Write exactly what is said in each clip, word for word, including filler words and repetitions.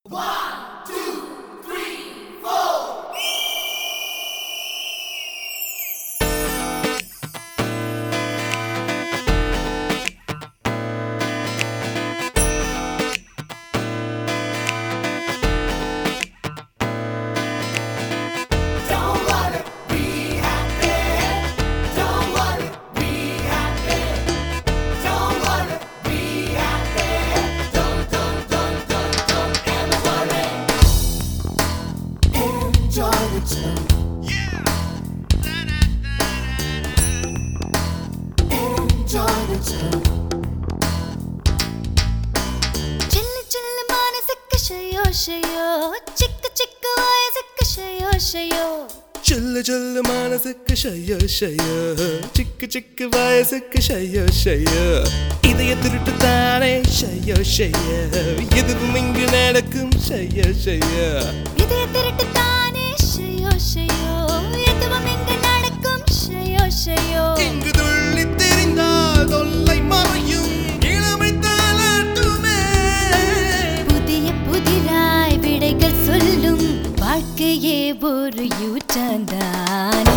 Chilli chilli manasakku shayo shayo, chikku chikku vayasakku shayo shayo. Chilli chilli manasakku shayo shayo, chikku chikku vayasakku shayo shayo. இதய திருட்டு தானே shayo shayo, எதுவும் இங்கு நடக்கும் shayo shayo. இதய திருட்டு தானே shayo shayo, எதுவும் இங்கு நடக்கும் shayo shayo. இங்கு துள்ளி தெரிந்தால் தொல்லை மறையும் இளமை தாலாட்டுமே. புதிய புதிராய் விடைகள் சொல்லும் வாழ்க்கையே ஒரு யூ-டர்ன் தானே.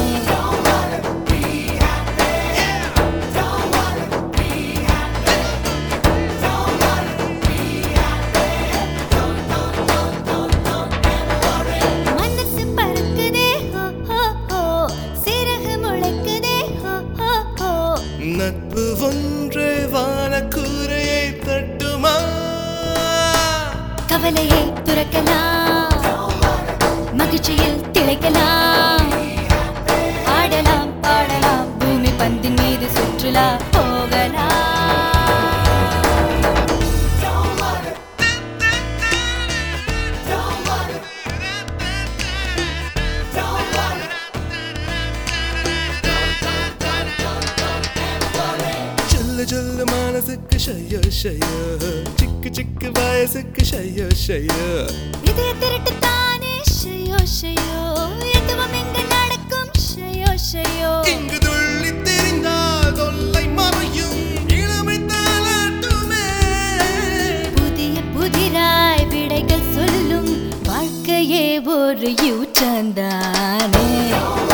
மனசு பறக்குதே ஹோ ஹோ ஹோ, சிறகு முளைக்குதே ஹோ ஹோ ஹோ. நட்பு ஒன்று வானக்கூரையை தட்டுமா? கவலையை துறக்கலாம், மகிழ்ச்சியில் திளைக்கலாம், ஆடலாம் பாடலாம், பூமி பந்தின் மீது சுற்றுலா போகலாம். சில்லு சில்லு மனசுக்கு ஷையோ ஷையோ, சிக்கு சிக்கு வயசுக்கு ஷையோ ஷையோ. இதய திருட்டு தானே ஷையோ ஷையோ, எதுவும் இங்கு நடக்கும் ஷையோ ஷையோ. இங்கு துள்ளி தெரிந்தால் தொல்லை மறையும் இளமை தாலாட்டுமே. புதிய புதிராய் விடைகள் சொல்லும் வாழ்க்கையே ஒரு யூ-டர்ன் தானே.